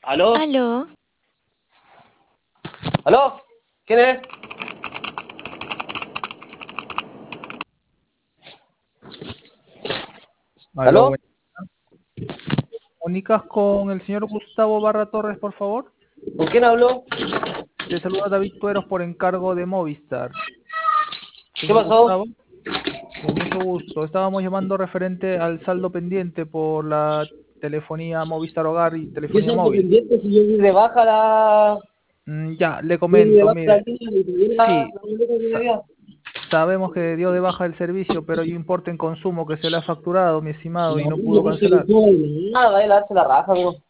¿Aló? Aló, ¿Aló? ¿Quién es? Aló, ¿Aló? bueno. ¿Comunicas con el señor Gustavo Barra Torres, por favor? ¿Con quién habló? Te saluda David Tueros por encargo de Movistar. ¿Qué Señor pasó? Gustavo, con mucho gusto. Estábamos llamando referente al saldo pendiente por la telefonía Movistar Hogar y ¿Qué telefonía saldo móvil. pendiente si yo di de baja la... Ya, le Di de comento, baja la mire, línea y pedí sí, la boleta que me sa- había. sabemos que dio de baja el servicio, pero hay un importe en consumo que se le ha facturado, mi estimado, y No, no no pudo puse cancelar. consumo de nada, él hace la raja, amigo.